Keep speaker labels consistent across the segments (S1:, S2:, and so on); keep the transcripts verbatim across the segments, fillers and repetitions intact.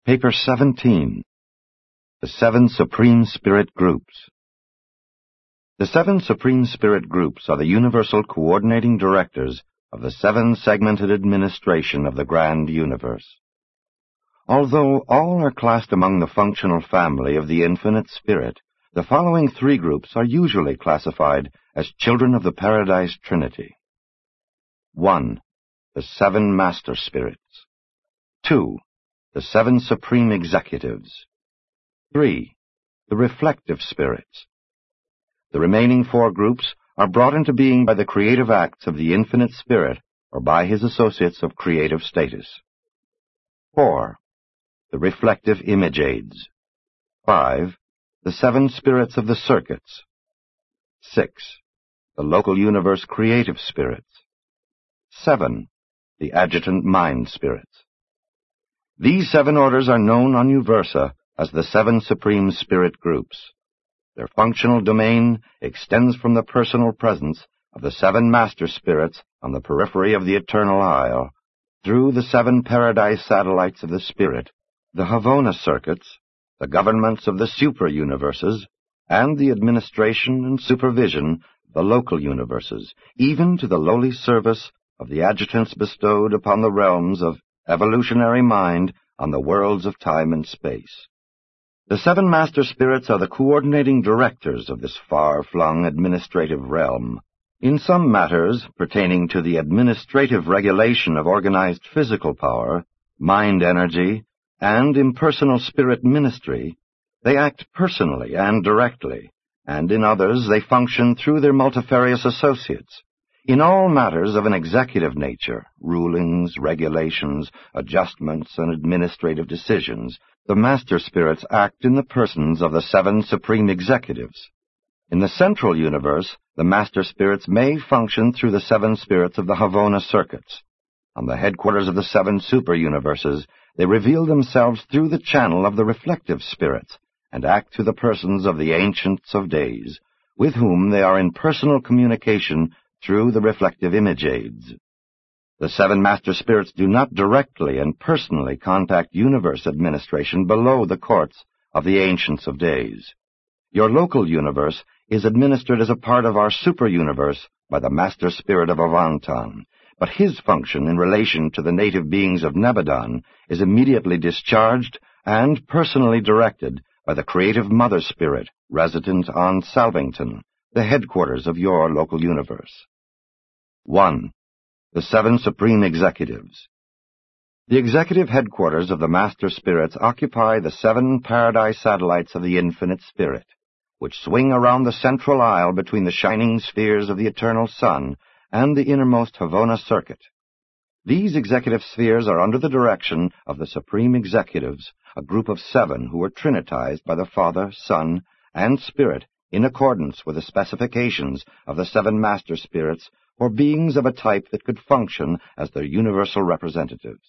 S1: Paper seventeen. The Seven Supreme Spirit Groups. The Seven Supreme Spirit Groups are the universal coordinating directors of the seven-segmented administration of the grand universe. Although all are classed among the functional family of the infinite spirit, the following three groups are usually classified as children of the Paradise Trinity. one. The Seven Master Spirits. two. The Seven Supreme Executives. three. The Reflective Spirits. The remaining four groups are brought into being by the creative acts of the infinite spirit or by his associates of creative status. four. The Reflective Image Aids. five. The Seven Spirits of the Circuits. six. The Local Universe Creative Spirits. seven. The Adjutant Mind Spirits. These seven orders are known on Uversa as the Seven Supreme Spirit Groups. Their functional domain extends from the personal presence of the seven Master Spirits on the periphery of the Eternal Isle, through the seven Paradise Satellites of the Spirit, the Havona Circuits, the governments of the super-universes, and the administration and supervision of the local universes, even to the lowly service of the adjutants bestowed upon the realms of evolutionary mind on the worlds of time and space. The seven Master Spirits are the coordinating directors of this far-flung administrative realm. In some matters pertaining to the administrative regulation of organized physical power, mind energy, and impersonal spirit ministry, they act personally and directly, and in others they function through their multifarious associates. In all matters of an executive nature, rulings, regulations, adjustments, and administrative decisions, the Master Spirits act in the persons of the seven Supreme Executives. In the central universe, the Master Spirits may function through the seven spirits of the Havona Circuits. On the headquarters of the seven super-universes, they reveal themselves through the channel of the Reflective Spirits, and act through the persons of the Ancients of Days, with whom they are in personal communication through the Reflective Image Aids. The seven Master Spirits do not directly and personally contact universe administration below the courts of the Ancients of Days. Your local universe is administered as a part of our super-universe by the Master Spirit of Avantan, but his function in relation to the native beings of Nebadon is immediately discharged and personally directed by the creative Mother Spirit resident on Salvington, the headquarters of your local universe. one. The Seven Supreme Executives. The executive headquarters of the Master Spirits occupy the seven Paradise Satellites of the Infinite Spirit, which swing around the central isle between the shining spheres of the Eternal Sun and the innermost Havona Circuit. These executive spheres are under the direction of the Supreme Executives, a group of seven who are trinitized by the Father, Son, and Spirit in accordance with the specifications of the seven Master Spirits, or beings of a type that could function as their universal representatives.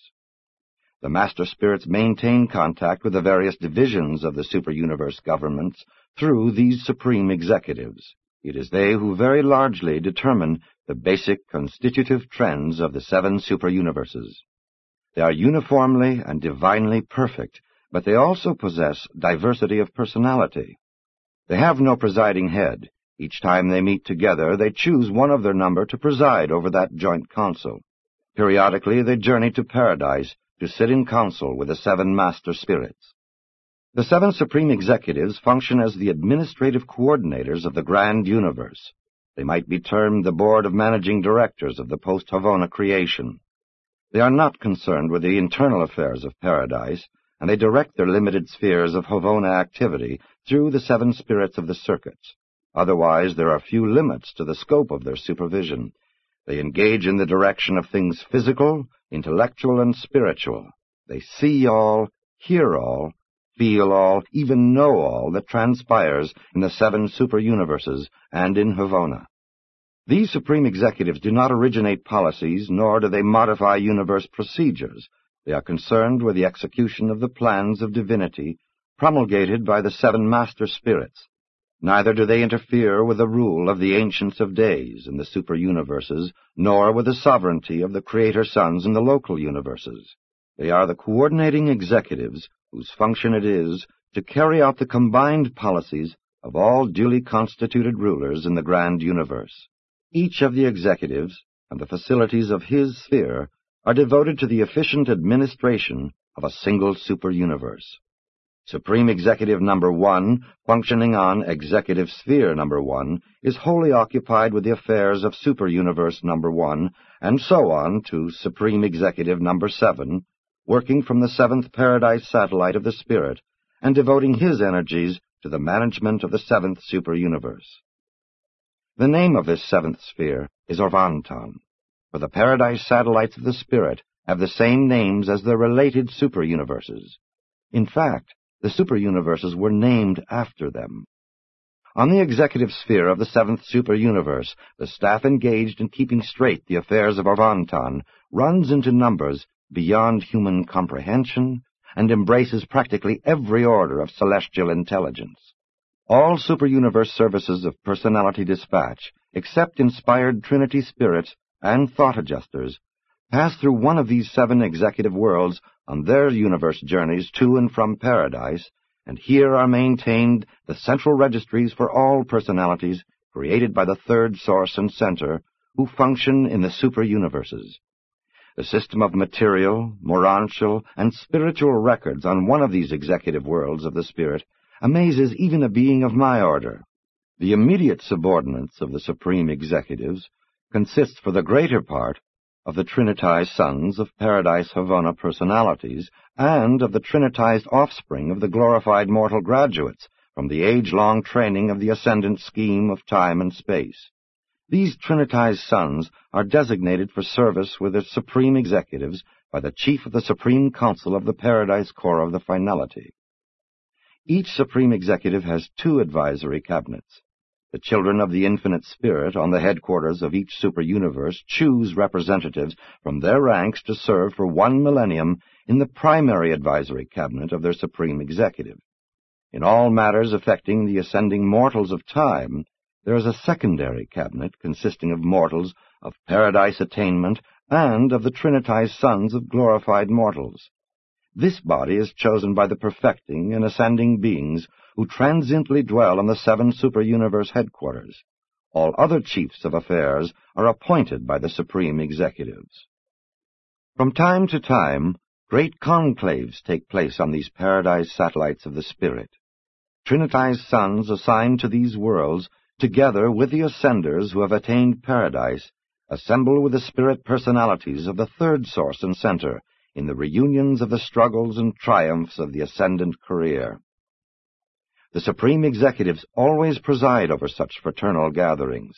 S1: The Master Spirits maintain contact with the various divisions of the super-universe governments through these Supreme Executives. It is they who very largely determine the basic constitutive trends of the seven super-universes. They are uniformly and divinely perfect, but they also possess diversity of personality. They have no presiding head. Each time they meet together, they choose one of their number to preside over that joint council. Periodically, they journey to Paradise to sit in council with the seven Master Spirits. The seven Supreme Executives function as the administrative coordinators of the grand universe. They might be termed the Board of Managing Directors of the post-Havona creation. They are not concerned with the internal affairs of Paradise, and they direct their limited spheres of Havona activity through the seven spirits of the circuits. Otherwise, there are few limits to the scope of their supervision. They engage in the direction of things physical, intellectual, and spiritual. They see all, hear all, feel all, even know all that transpires in the seven super-universes and in Havona. These Supreme Executives do not originate policies, nor do they modify universe procedures. They are concerned with the execution of the plans of divinity promulgated by the seven Master Spirits. Neither do they interfere with the rule of the Ancients of Days in the super-universes, nor with the sovereignty of the Creator Sons in the local universes. They are the coordinating executives whose function it is to carry out the combined policies of all duly constituted rulers in the grand universe. Each of the executives and the facilities of his sphere are devoted to the efficient administration of a single super-universe. Supreme Executive Number One, functioning on Executive Sphere Number One, is wholly occupied with the affairs of Super-Universe Number One, and so on to Supreme Executive Number Seven, working from the seventh Paradise satellite of the Spirit, and devoting his energies to the management of the seventh Super-Universe. The name of this seventh sphere is Orvonton, for the Paradise satellites of the Spirit have the same names as their related super-universes. In fact, the super-universes were named after them. On the executive sphere of the seventh super-universe, the staff engaged in keeping straight the affairs of Orvonton runs into numbers beyond human comprehension and embraces practically every order of celestial intelligence. All super-universe services of personality dispatch, except inspired Trinity spirits and thought adjusters, pass through one of these seven executive worlds on their universe journeys to and from Paradise, and here are maintained the central registries for all personalities created by the third source and center who function in the super-universes. The system of material, morontial, and spiritual records on one of these executive worlds of the Spirit amazes even a being of my order. The immediate subordinates of the Supreme Executives consist for the greater part of the Trinitized sons of Paradise Havana personalities, and of the Trinitized offspring of the glorified mortal graduates from the age-long training of the ascendant scheme of time and space. These Trinitized sons are designated for service with the Supreme Executives by the Chief of the Supreme Council of the Paradise Corps of the Finality. Each Supreme Executive has two advisory cabinets. The children of the Infinite Spirit on the headquarters of each super-universe choose representatives from their ranks to serve for one millennium in the primary advisory cabinet of their Supreme Executive. In all matters affecting the ascending mortals of time, there is a secondary cabinet consisting of mortals of Paradise attainment and of the Trinitized sons of glorified mortals. This body is chosen by the perfecting and ascending beings who transiently dwell on the seven super-universe headquarters. All other chiefs of affairs are appointed by the Supreme Executives. From time to time, great conclaves take place on these Paradise satellites of the Spirit. Trinitized sons assigned to these worlds, together with the ascenders who have attained Paradise, assemble with the spirit personalities of the third source and center in the reunions of the struggles and triumphs of the ascendant career. The Supreme Executives always preside over such fraternal gatherings.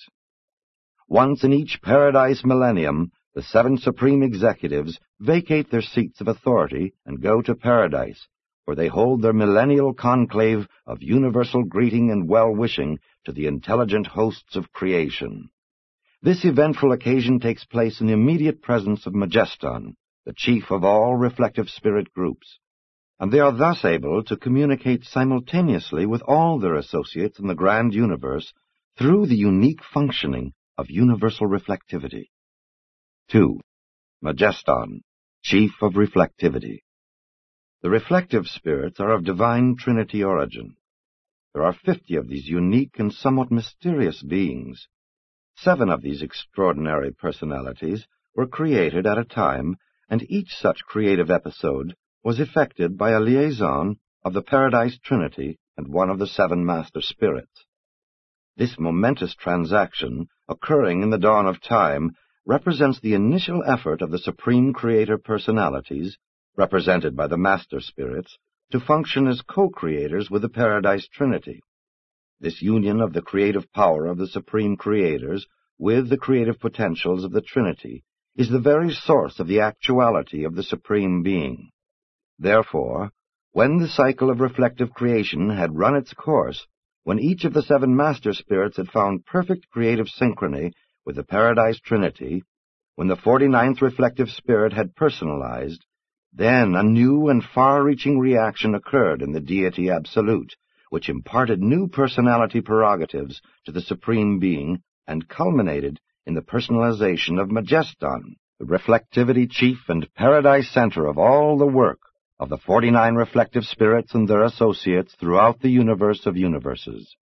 S1: Once in each Paradise millennium, the seven Supreme Executives vacate their seats of authority and go to Paradise, where they hold their millennial conclave of universal greeting and well-wishing to the intelligent hosts of creation. This eventful occasion takes place in the immediate presence of Majeston, the chief of all reflective spirit groups, and they are thus able to communicate simultaneously with all their associates in the grand universe through the unique functioning of universal reflectivity. Two. Majeston, Chief of Reflectivity. The reflective spirits are of divine Trinity origin. There are fifty of these unique and somewhat mysterious beings. Seven of these extraordinary personalities were created at a time, and each such creative episode was effected by a liaison of the Paradise Trinity and one of the seven Master Spirits. This momentous transaction, occurring in the dawn of time, represents the initial effort of the Supreme Creator personalities, represented by the Master Spirits, to function as co-creators with the Paradise Trinity. This union of the creative power of the Supreme Creators with the creative potentials of the Trinity is the very source of the actuality of the Supreme Being. Therefore, when the cycle of reflective creation had run its course, when each of the seven Master Spirits had found perfect creative synchrony with the Paradise Trinity, when the forty-ninth reflective spirit had personalized, then a new and far-reaching reaction occurred in the Deity Absolute, which imparted new personality prerogatives to the Supreme Being and culminated in the personalization of Majeston, the reflectivity chief and Paradise center of all the work of the forty-nine reflective spirits and their associates throughout the universe of universes.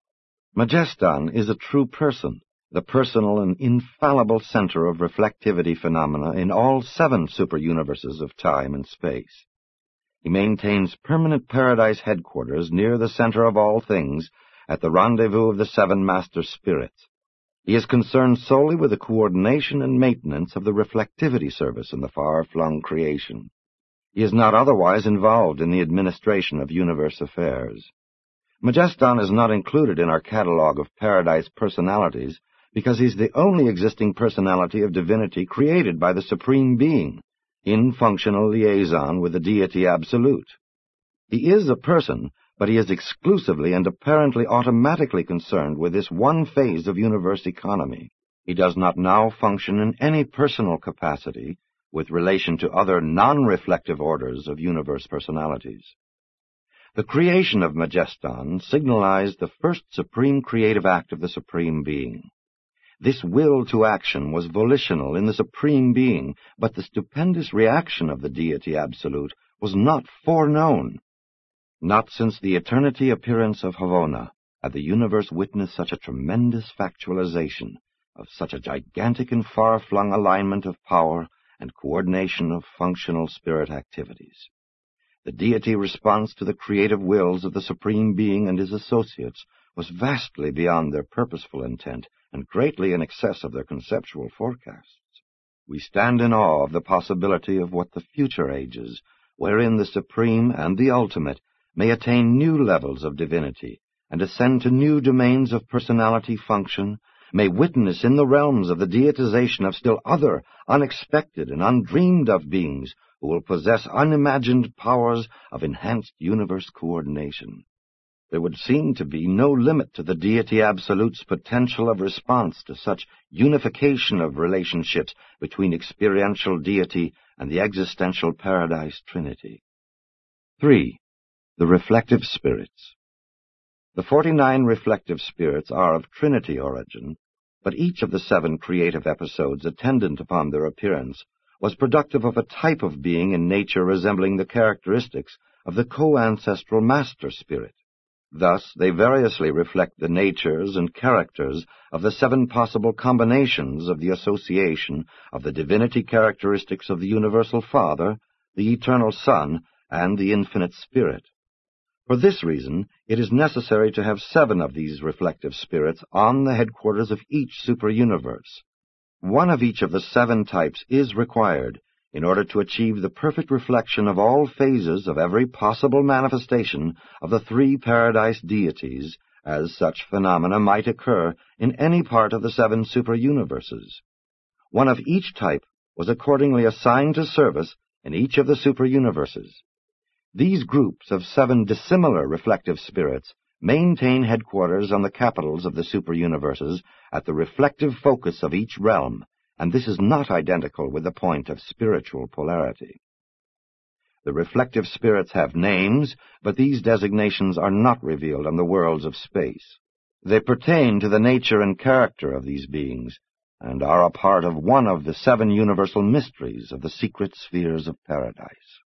S1: Majestan is a true person, the personal and infallible center of reflectivity phenomena in all seven superuniverses of time and space. He maintains permanent paradise headquarters near the center of all things at the rendezvous of the seven master spirits. He is concerned solely with the coordination and maintenance of the reflectivity service in the far-flung creation. He is not otherwise involved in the administration of universe affairs. Majestan is not included in our catalog of paradise personalities because he is the only existing personality of divinity created by the Supreme Being, in functional liaison with the Deity Absolute. He is a person, but he is exclusively and apparently automatically concerned with this one phase of universe economy. He does not now function in any personal capacity with relation to other non-reflective orders of universe personalities. The creation of Majestan signalized the first supreme creative act of the Supreme Being. This will to action was volitional in the Supreme Being, but the stupendous reaction of the Deity Absolute was not foreknown. Not since the eternity appearance of Havona had the universe witnessed such a tremendous factualization of such a gigantic and far-flung alignment of power and coordination of functional spirit activities. The deity response to the creative wills of the Supreme Being and his associates was vastly beyond their purposeful intent and greatly in excess of their conceptual forecasts. We stand in awe of the possibility of what the future ages, wherein the Supreme and the Ultimate may attain new levels of divinity and ascend to new domains of personality function, may witness in the realms of the deitization of still other, unexpected and undreamed of beings who will possess unimagined powers of enhanced universe coordination. There would seem to be no limit to the Deity Absolute's potential of response to such unification of relationships between experiential deity and the existential paradise trinity. Three. The reflective spirits. The forty-nine reflective spirits are of trinity origin, but each of the seven creative episodes attendant upon their appearance was productive of a type of being in nature resembling the characteristics of the co-ancestral master spirit. Thus, they variously reflect the natures and characters of the seven possible combinations of the association of the divinity characteristics of the Universal Father, the Eternal Son, and the Infinite Spirit. For this reason, it is necessary to have seven of these reflective spirits on the headquarters of each superuniverse. One of each of the seven types is required in order to achieve the perfect reflection of all phases of every possible manifestation of the three paradise deities, as such phenomena might occur in any part of the seven superuniverses. One of each type was accordingly assigned to service in each of the superuniverses. These groups of seven dissimilar reflective spirits maintain headquarters on the capitals of the superuniverses at the reflective focus of each realm, and this is not identical with the point of spiritual polarity. The reflective spirits have names, but these designations are not revealed on the worlds of space. They pertain to the nature and character of these beings, and are a part of one of the seven universal mysteries of the secret spheres of paradise.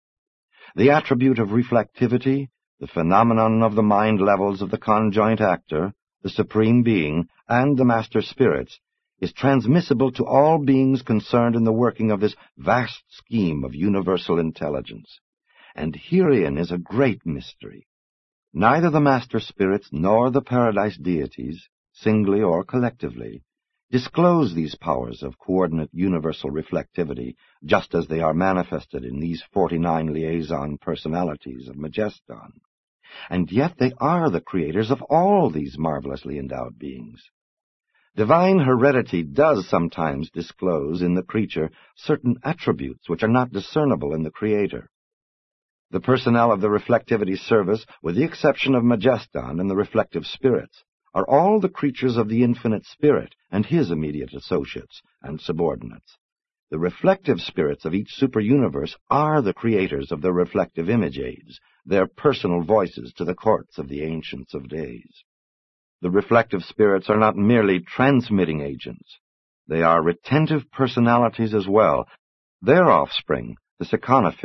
S1: The attribute of reflectivity, the phenomenon of the mind levels of the conjoint actor, the Supreme Being, and the Master Spirits, is transmissible to all beings concerned in the working of this vast scheme of universal intelligence. And herein is a great mystery. Neither the Master Spirits nor the Paradise deities, singly or collectively, disclose these powers of coordinate universal reflectivity just as they are manifested in these forty-nine liaison personalities of Majestan. And yet they are the creators of all these marvelously endowed beings. Divine heredity does sometimes disclose in the creature certain attributes which are not discernible in the Creator. The personnel of the reflectivity service, with the exception of Majestan and the reflective spirits, are all the creatures of the Infinite Spirit and his immediate associates and subordinates. The reflective spirits of each superuniverse are the creators of the reflective image aids, their personal voices to the courts of the Ancients of Days. The reflective spirits are not merely transmitting agents. They are retentive personalities as well. Their offspring, the Seconophim,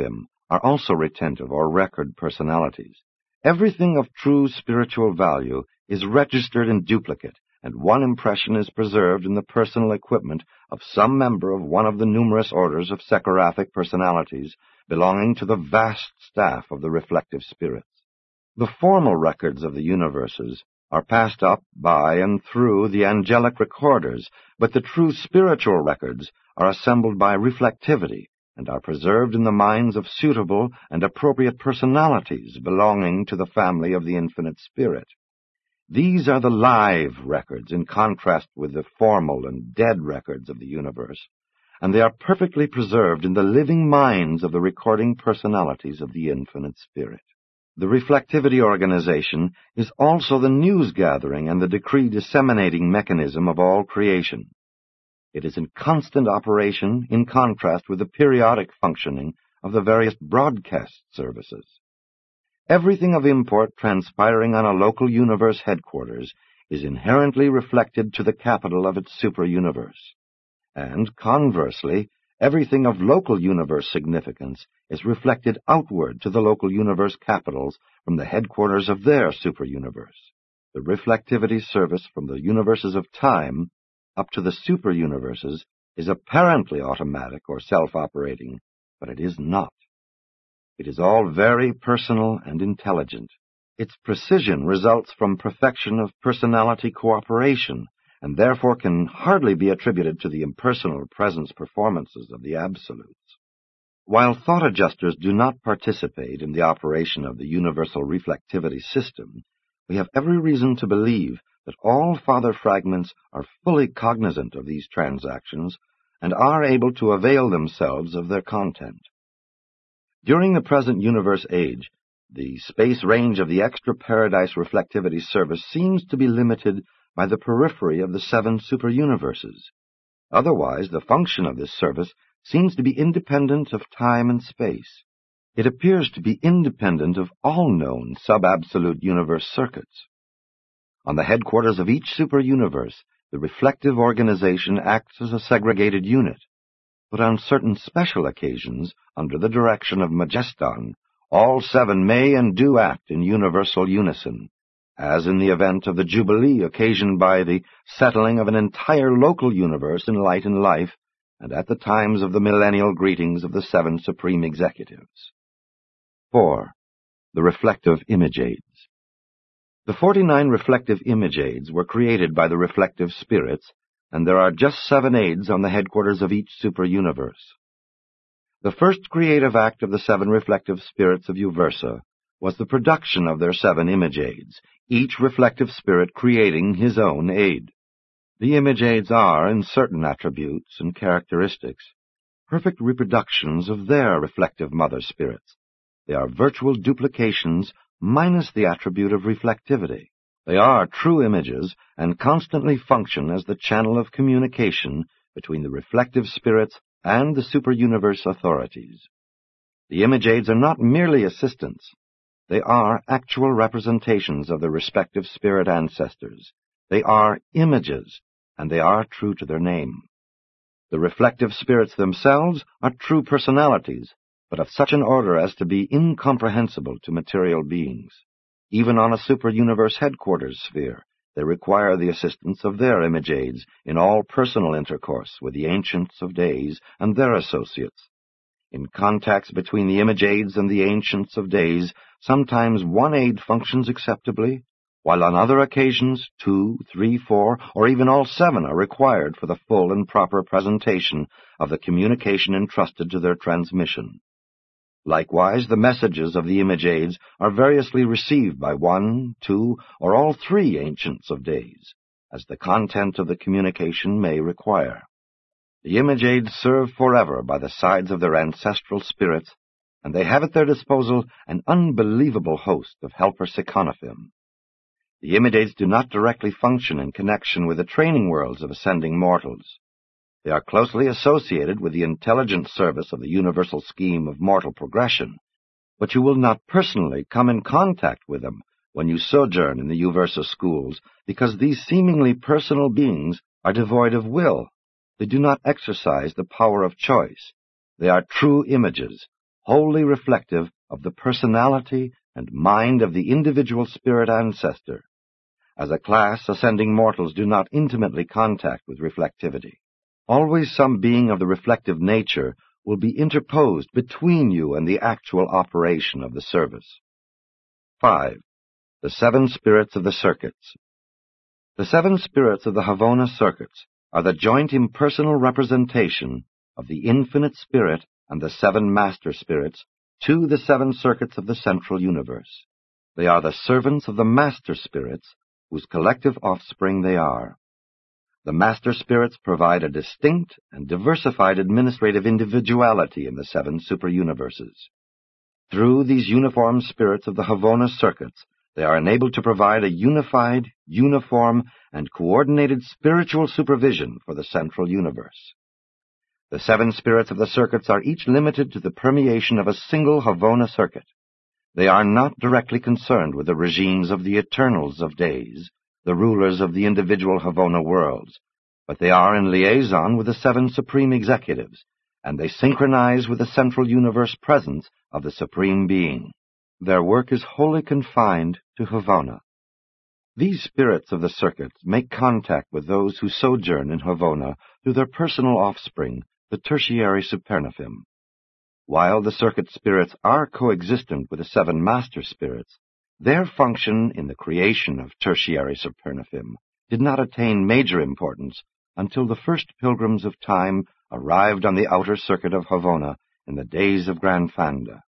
S1: are also retentive or record personalities. Everything of true spiritual value is registered in duplicate, and one impression is preserved in the personal equipment of some member of one of the numerous orders of Sekiraphic personalities belonging to the vast staff of the reflective spirits. The formal records of the universes are passed up by and through the angelic recorders, but the true spiritual records are assembled by reflectivity and are preserved in the minds of suitable and appropriate personalities belonging to the family of the infinite spirit. These are the live records in contrast with the formal and dead records of the universe, and they are perfectly preserved in the living minds of the recording personalities of the infinite spirit. The reflectivity organization is also the news-gathering and the decree-disseminating mechanism of all creation. It is in constant operation in contrast with the periodic functioning of the various broadcast services. Everything of import transpiring on a local universe headquarters is inherently reflected to the capital of its super-universe. And, conversely, everything of local universe significance is reflected outward to the local universe capitals from the headquarters of their super-universe. The reflectivity service from the universes of time up to the super-universes is apparently automatic or self-operating, but it is not. It is all very personal and intelligent. Its precision results from perfection of personality cooperation, and therefore can hardly be attributed to the impersonal presence performances of the absolutes. While thought adjusters do not participate in the operation of the universal reflectivity system, we have every reason to believe that all father fragments are fully cognizant of these transactions and are able to avail themselves of their content. During the present universe age, the space range of the extra-paradise reflectivity service seems to be limited by the periphery of the seven super-universes. Otherwise, the function of this service seems to be independent of time and space. It appears to be independent of all known sub-absolute universe circuits. On the headquarters of each super-universe, the reflective organization acts as a segregated unit, but on certain special occasions, under the direction of Majeston, all seven may and do act in universal unison, as in the event of the Jubilee occasioned by the settling of an entire local universe in light and life, and at the times of the millennial greetings of the seven supreme executives. Four. The reflective image aids. The forty-nine reflective image aids were created by the reflective spirits, and there are just seven aids on the headquarters of each super-universe. The first creative act of the seven reflective spirits of Uversa was the production of their seven image aids, each reflective spirit creating his own aid. The image aids are, in certain attributes and characteristics, perfect reproductions of their reflective mother spirits. They are virtual duplications minus the attribute of reflectivity. They are true images and constantly function as the channel of communication between the reflective spirits and the super-universe authorities. The image aids are not merely assistants. They are actual representations of the respective spirit ancestors. They are images, and they are true to their name. The reflective spirits themselves are true personalities, but of such an order as to be incomprehensible to material beings. Even on a super-universe headquarters sphere, they require the assistance of their image aids in all personal intercourse with the Ancients of Days and their associates. In contacts between the image aids and the Ancients of Days, sometimes one aid functions acceptably, while on other occasions two, three, four, or even all seven are required for the full and proper presentation of the communication entrusted to their transmission. Likewise, the messages of the image aids are variously received by one, two, or all three Ancients of Days, as the content of the communication may require. The image aids serve forever by the sides of their ancestral spirits, and they have at their disposal an unbelievable host of helper Seconophim. The image aids do not directly function in connection with the training worlds of ascending mortals. They are closely associated with the intelligent service of the universal scheme of mortal progression, but you will not personally come in contact with them when you sojourn in the Uversa schools, because these seemingly personal beings are devoid of will. They do not exercise the power of choice. They are true images, wholly reflective of the personality and mind of the individual spirit ancestor. As a class, ascending mortals do not intimately contact with reflectivity. Always some being of the reflective nature will be interposed between you and the actual operation of the service. Five. The seven spirits of the circuits. The seven spirits of the Havona circuits are the joint impersonal representation of the infinite spirit and the seven master spirits to the seven circuits of the central universe. They are the servants of the master spirits, whose collective offspring they are. The master spirits provide a distinct and diversified administrative individuality in the seven superuniverses. Through these uniform spirits of the Havona circuits, they are enabled to provide a unified, uniform, and coordinated spiritual supervision for the central universe. The seven spirits of the circuits are each limited to the permeation of a single Havona circuit. They are not directly concerned with the regimes of the eternals of days, the rulers of the individual Havona worlds, but they are in liaison with the seven supreme executives, and they synchronize with the central universe presence of the Supreme Being. Their work is wholly confined to Havona. These spirits of the circuits make contact with those who sojourn in Havona through their personal offspring, the tertiary supernaphim. While the circuit spirits are coexistent with the seven master spirits, their function in the creation of tertiary supernaphim did not attain major importance until the first pilgrims of time arrived on the outer circuit of Havona in the days of Grand Fanda.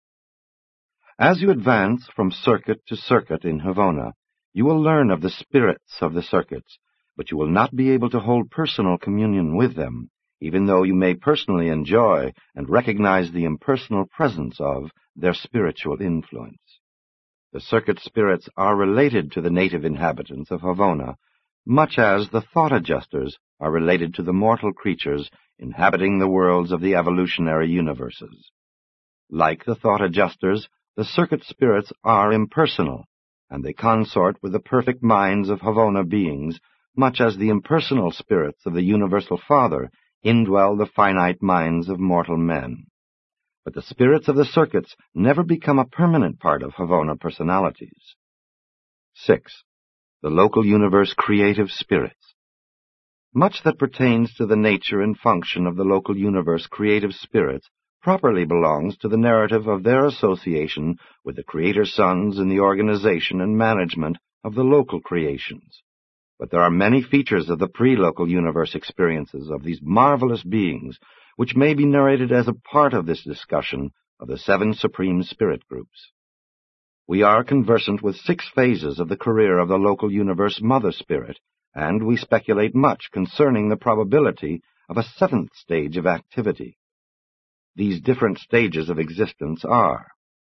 S1: As you advance from circuit to circuit in Havona, you will learn of the spirits of the circuits, but you will not be able to hold personal communion with them, even though you may personally enjoy and recognize the impersonal presence of their spiritual influence. The circuit spirits are related to the native inhabitants of Havona, much as the thought adjusters are related to the mortal creatures inhabiting the worlds of the evolutionary universes. Like the thought adjusters, the circuit spirits are impersonal, and they consort with the perfect minds of Havona beings, much as the impersonal spirits of the Universal Father indwell the finite minds of mortal men. But the spirits of the circuits never become a permanent part of Havona personalities. Six. The local universe creative spirits. Much that pertains to the nature and function of the local universe creative spirits properly belongs to the narrative of their association with the Creator Sons in the organization and management of the local creations. But there are many features of the pre-local universe experiences of these marvelous beings which may be narrated as a part of this discussion of the seven supreme spirit groups. We are conversant with six phases of the career of the local universe mother spirit, and we speculate much concerning the probability of a seventh stage of activity. These different stages of existence are: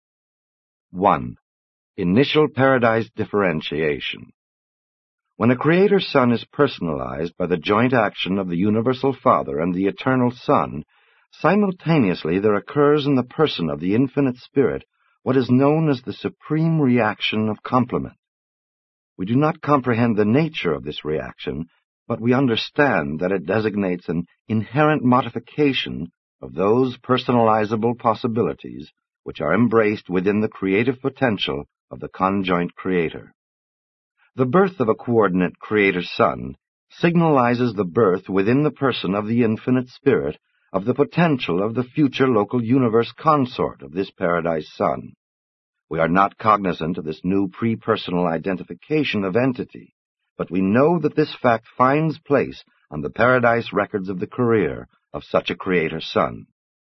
S1: one. Initial paradise differentiation. When a Creator Son is personalized by the joint action of the Universal Father and the Eternal Son, simultaneously there occurs in the person of the Infinite Spirit what is known as the supreme reaction of complement. We do not comprehend the nature of this reaction, but we understand that it designates an inherent modification of those personalizable possibilities which are embraced within the creative potential of the conjoint Creator. The birth of a coordinate Creator Son signalizes the birth within the person of the Infinite Spirit of the potential of the future local universe consort of this Paradise Son. We are not cognizant of this new pre-personal identification of entity, but we know that this fact finds place on the Paradise records of the career of such a Creator Son.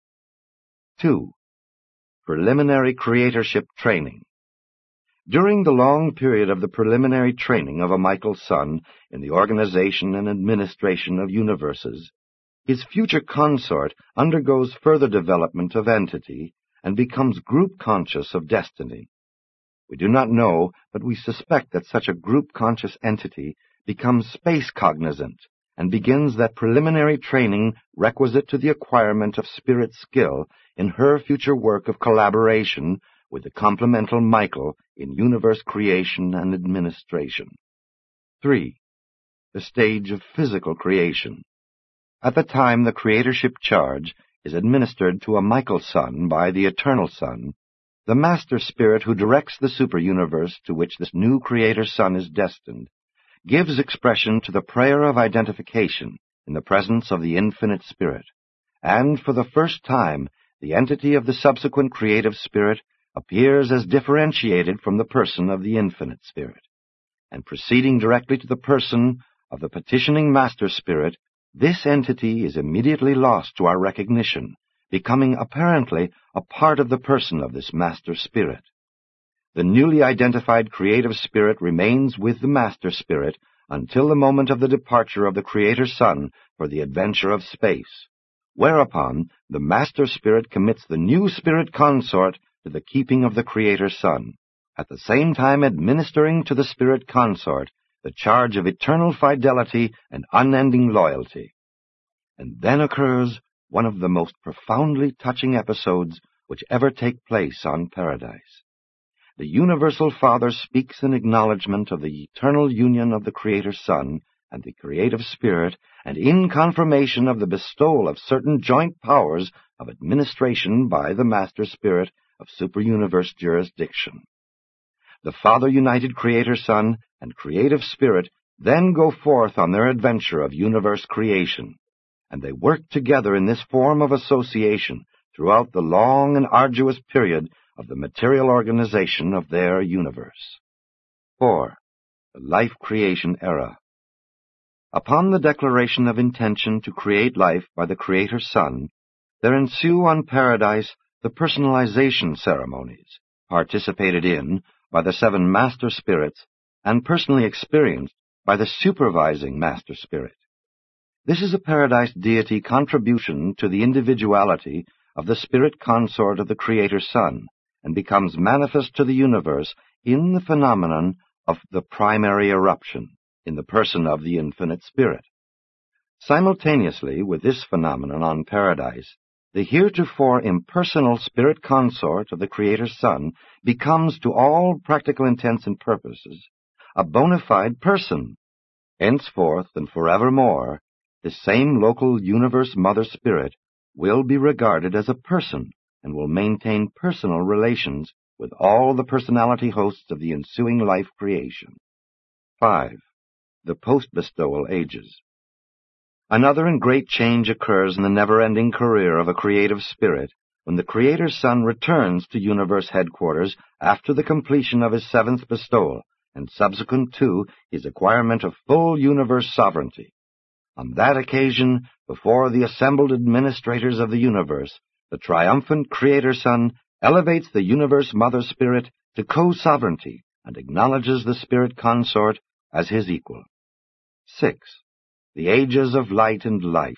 S1: Two. Preliminary Creatorship Training. During the long period of the preliminary training of a Michael Son in the organization and administration of universes, his future consort undergoes further development of entity and becomes group conscious of destiny. We do not know, but we suspect that such a group conscious entity becomes space cognizant and begins that preliminary training requisite to the acquirement of spirit skill in her future work of collaboration with the complemental Michael in universe creation and administration. Three. The stage of physical creation. At the time the creatorship charge is administered to a Michael Son by the Eternal Son, the Master Spirit who directs the super-universe to which this new Creator Son is destined, gives expression to the prayer of identification in the presence of the Infinite Spirit, and for the first time the entity of the subsequent creative spirit appears as differentiated from the person of the Infinite Spirit, and proceeding directly to the person of the petitioning Master Spirit, this entity is immediately lost to our recognition, becoming apparently a part of the person of this Master Spirit. The newly identified creative spirit remains with the Master Spirit until the moment of the departure of the Creator Son for the adventure of space, whereupon the Master Spirit commits the new spirit consort to the keeping of the Creator Son, at the same time administering to the spirit consort the charge of eternal fidelity and unending loyalty. And then occurs one of the most profoundly touching episodes which ever take place on Paradise. The Universal Father speaks in acknowledgment of the eternal union of the Creator Son and the Creative Spirit, and in confirmation of the bestowal of certain joint powers of administration by the Master Spirit of super-universe jurisdiction. The Father-united Creator Son and Creative Spirit then go forth on their adventure of universe creation, and they work together in this form of association throughout the long and arduous period of the material organization of their universe. Four. The Life Creation Era. Upon the declaration of intention to create life by the Creator Son, there ensue on Paradise the personalization ceremonies, participated in by the seven Master Spirits and personally experienced by the supervising Master Spirit. This is a Paradise deity contribution to the individuality of the spirit consort of the Creator Son, and becomes manifest to the universe in the phenomenon of the primary eruption, in the person of the Infinite Spirit. Simultaneously with this phenomenon on Paradise, the heretofore impersonal spirit consort of the Creator Son becomes, to all practical intents and purposes, a bona fide person. Henceforth and forevermore, this same local universe Mother Spirit will be regarded as a person and will maintain personal relations with all the personality hosts of the ensuing life creation. Five. The post-bestowal ages. Another and great change occurs in the never-ending career of a creative spirit when the Creator Son returns to universe headquarters after the completion of his seventh bestowal and subsequent to his acquirement of full universe sovereignty. On that occasion, before the assembled administrators of the universe, the triumphant Creator Son elevates the universe Mother Spirit to co-sovereignty and acknowledges the spirit consort as his equal. Six. The Ages of Light and Life.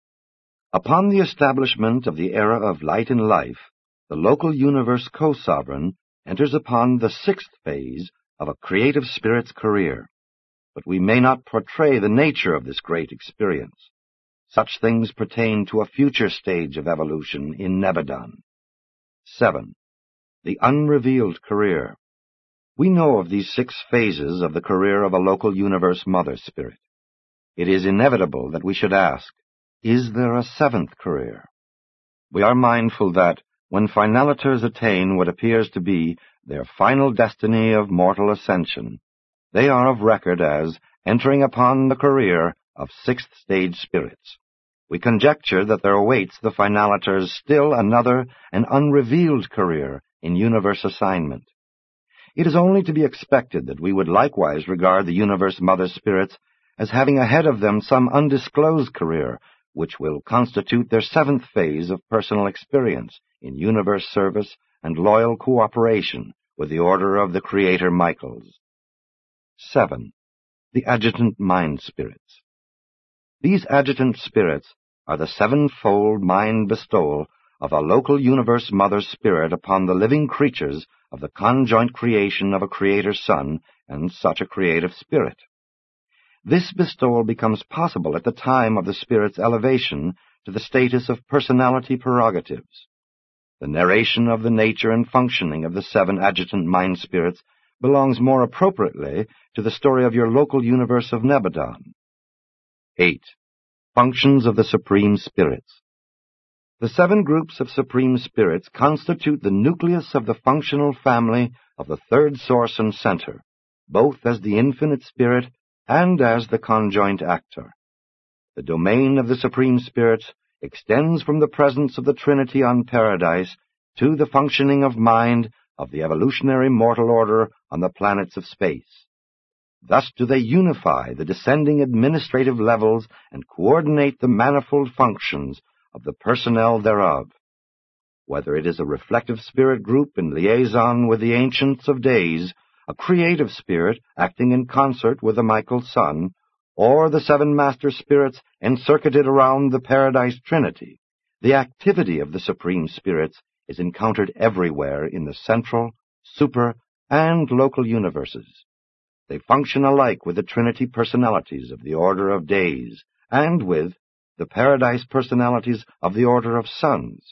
S1: Upon the establishment of the era of light and life, the local universe co-sovereign enters upon the sixth phase of a creative spirit's career. But we may not portray the nature of this great experience. Such things pertain to a future stage of evolution in Nebadon. Seven. The Unrevealed Career. We know of these six phases of the career of a local universe Mother Spirit. It is inevitable that we should ask, is there a seventh career? We are mindful that, when finaliters attain what appears to be their final destiny of mortal ascension, they are of record as entering upon the career of sixth-stage spirits. We conjecture that there awaits the finaliters still another and unrevealed career in universe assignment. It is only to be expected that we would likewise regard the universe Mother Spirits as having ahead of them some undisclosed career which will constitute their seventh phase of personal experience in universe service and loyal cooperation with the Order of the Creator Michaels. Seven. The Adjutant Mind Spirits. These adjutant spirits are the sevenfold mind bestowal of a local universe Mother Spirit upon the living creatures of the conjoint creation of a Creator Son and such a creative spirit. This bestowal becomes possible at the time of the spirit's elevation to the status of personality prerogatives. The narration of the nature and functioning of the seven adjutant mind spirits belongs more appropriately to the story of your local universe of Nebadon. Eight. Functions of the Supreme Spirits. The seven groups of Supreme Spirits constitute the nucleus of the functional family of the third source and center, both as the infinite spirit and as the conjoint actor. The domain of the Supreme Spirits extends from the presence of the Trinity on Paradise to the functioning of mind of the evolutionary mortal order on the planets of space. Thus do they unify the descending administrative levels and coordinate the manifold functions of the personnel thereof. Whether it is a reflective spirit group in liaison with the Ancients of Days, a creative spirit acting in concert with the Michael Sun, or the seven master spirits encircuited around the Paradise Trinity, the activity of the Supreme Spirits is encountered everywhere in the central, super, and local universes. They function alike with the Trinity personalities of the Order of Days and with the Paradise personalities of the Order of Suns.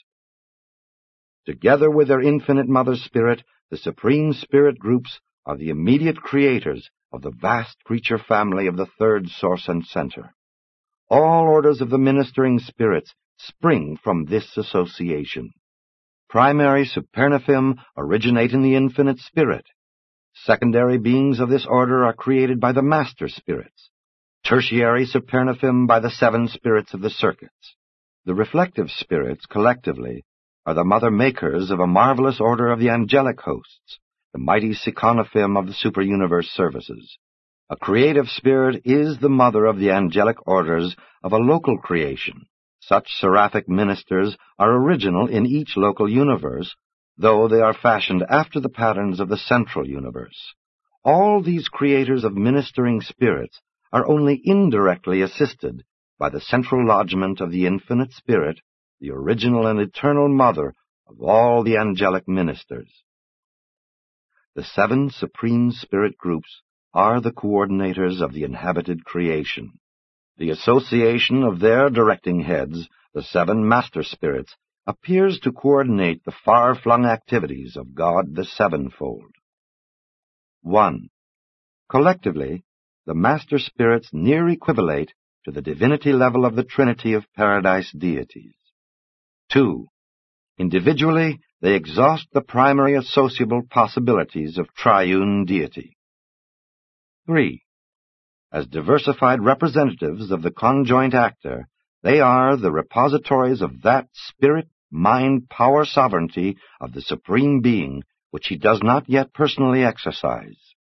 S1: Together with their infinite Mother Spirit, the Supreme Spirit groups are the immediate creators of the vast creature family of the third source and center. All orders of the ministering spirits spring from this association. Primary Supernifim originate in the infinite spirit. Secondary beings of this order are created by the master spirits. Tertiary Supernifim by the seven spirits of the circuits. The reflective spirits, collectively, are the mother-makers of a marvelous order of the angelic hosts, the mighty Seconifim of the super-universe services. A creative spirit is the mother of the angelic orders of a local creation. Such seraphic ministers are original in each local universe, though they are fashioned after the patterns of the central universe. All these creators of ministering spirits are only indirectly assisted by the central lodgment of the infinite spirit, the original and eternal mother of all the angelic ministers. The seven Supreme Spirit groups are the coordinators of the inhabited creation. The association of their directing heads, the seven Master Spirits, appears to coordinate the far-flung activities of God the Sevenfold. One. Collectively, the Master Spirits near equivalate to the divinity level of the Trinity of Paradise deities. Two. Individually, they exhaust the primary associable possibilities of triune deity. Three. As diversified representatives of the conjoint actor, they are the repositories of that spirit, mind, power, sovereignty of the Supreme Being which he does not yet personally exercise.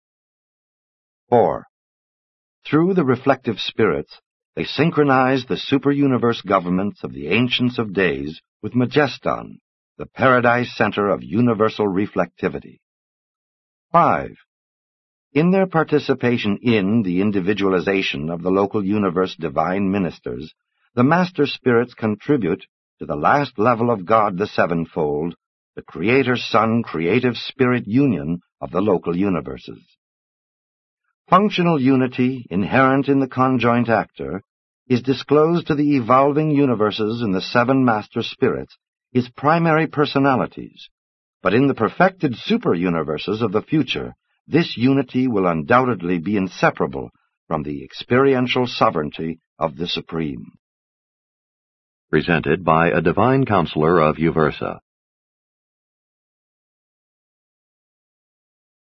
S1: Four. Through the reflective spirits, they synchronize the super-universe governments of the Ancients of Days with Majeston, the Paradise center of universal reflectivity. Five. In their participation in the individualization of the local universe divine ministers, the Master Spirits contribute to the last level of God the Sevenfold, the Creator-Son creative spirit union of the local universes. Functional unity, inherent in the conjoint actor, is disclosed to the evolving universes in the seven Master Spirits, his primary personalities, but in the perfected super-universes of the future, this unity will undoubtedly be inseparable from the experiential sovereignty of the Supreme.
S2: Presented by a divine counselor of Uversa.